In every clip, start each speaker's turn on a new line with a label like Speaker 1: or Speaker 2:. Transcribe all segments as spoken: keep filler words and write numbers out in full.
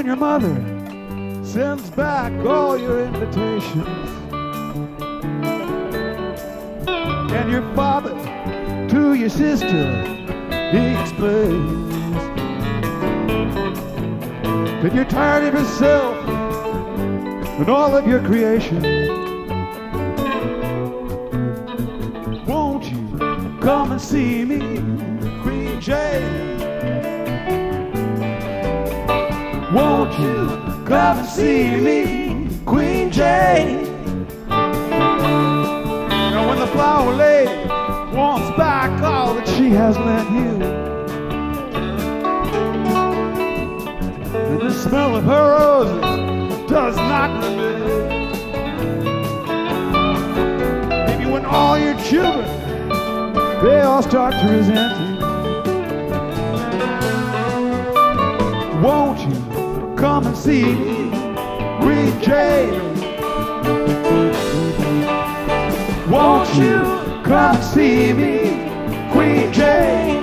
Speaker 1: when your mother sends back all your invitations, and your father to your sister, he explains that you're tired of yourself and all of your creation. Won't you come and see me, Queen Jane? Won't you come and see me, Queen Jane? Now when the flower lady wants back all that she has lent you, and the smell of her roses does not remain, maybe when all your children, they all start to resent you, won't you come and see me, Queen Jane? Won't you come and see me, Queen Jane?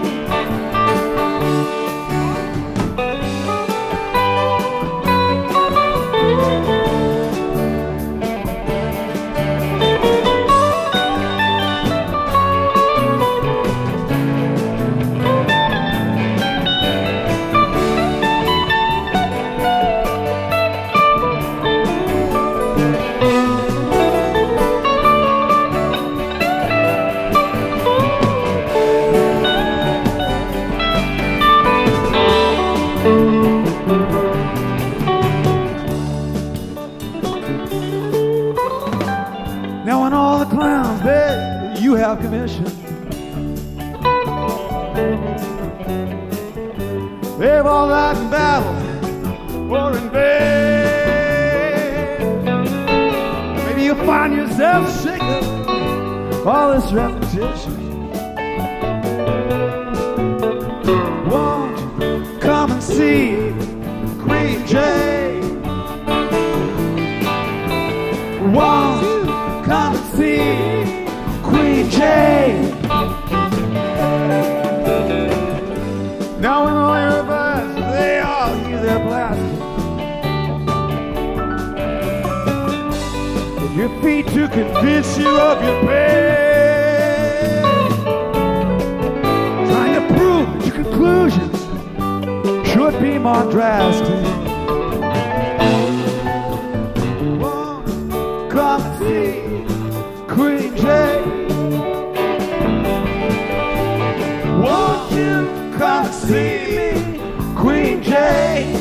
Speaker 1: Now when all the clowns that you have commissioned, they've all died in battle or in bed, maybe you'll find yourself sick of all this repetition. Won't you come and see Queen Jane? Won't you come and see Queen Jane? Now when all your birds, they all hear their blasting, with your feet to convince you of your pain, trying to prove that your conclusions should be more drastic. Come and see Queen Jane. Won't you come and see me, Queen Jane?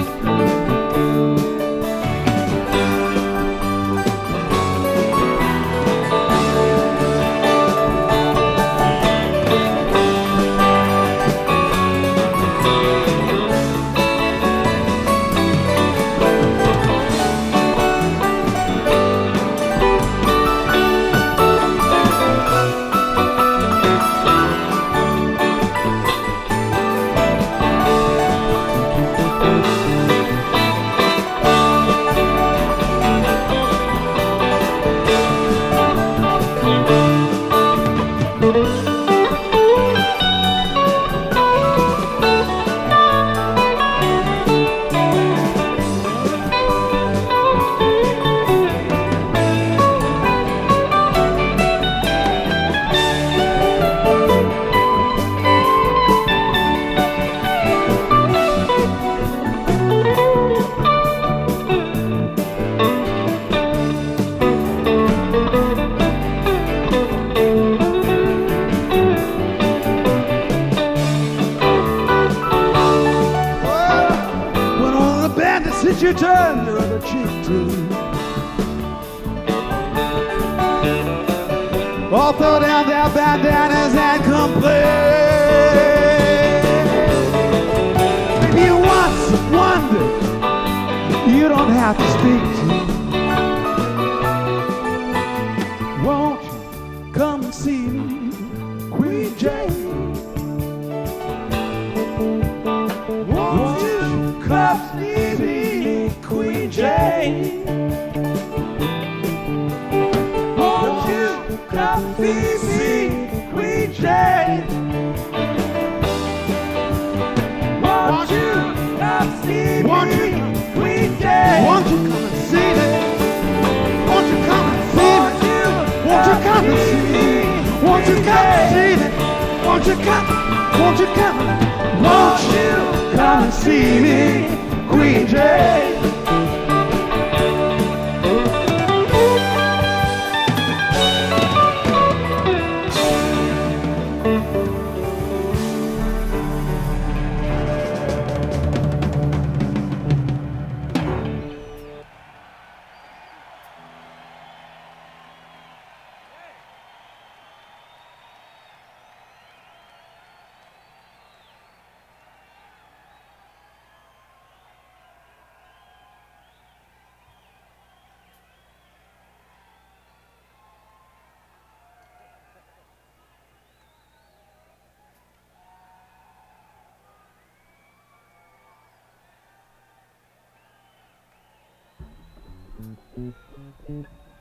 Speaker 1: That you turn the other cheek to, all throw down their bandanas and complain. Maybe you once wondered you don't have to speak to. Won't you come and see me, Queen Jane? Won't you come see me, Queen Jane? Won't you come see me, Queen Jane? Won't you come see me? Won't you come, won't you come, won't you come and see me, Queen Jane?
Speaker 2: Thank you.